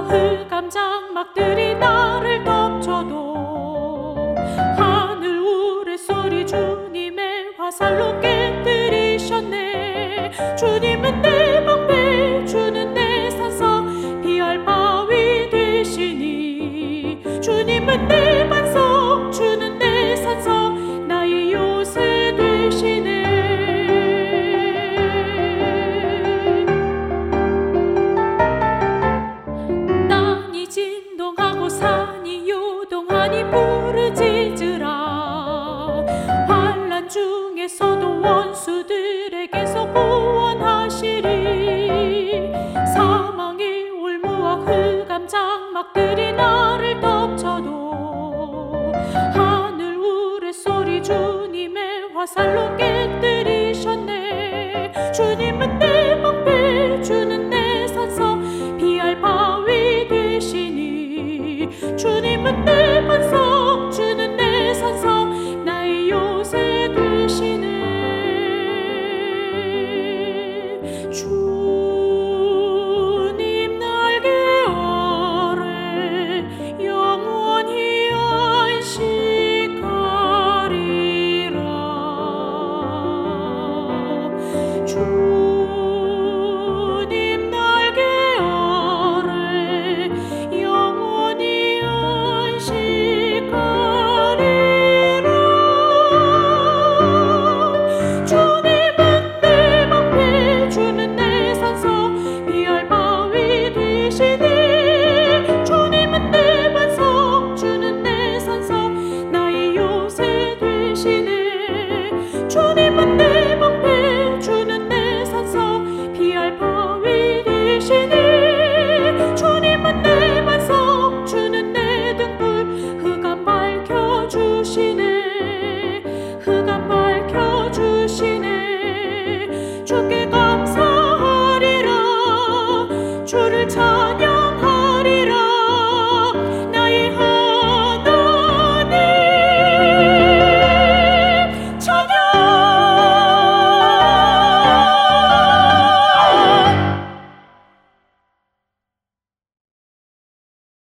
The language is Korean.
흑암 장막들이 나를 덮쳐도 하늘 우레소리 주님의 화살로 깨뜨리셨네. 주님은 내 방패, 주는 내 산성, 피할 바위 되시니. 주님은 내 반석, 주는 내 산성, 나의 요새 되시네. 땅이 진동하고 산이 요동하니 부르짖으라. 환난 중에서도 원수들에게서 구원하시리. 사망의 올무와 흑암 장막들이 나를 덮쳐도 하늘 우레소리 주님의 화살로 깨뜨리셨네.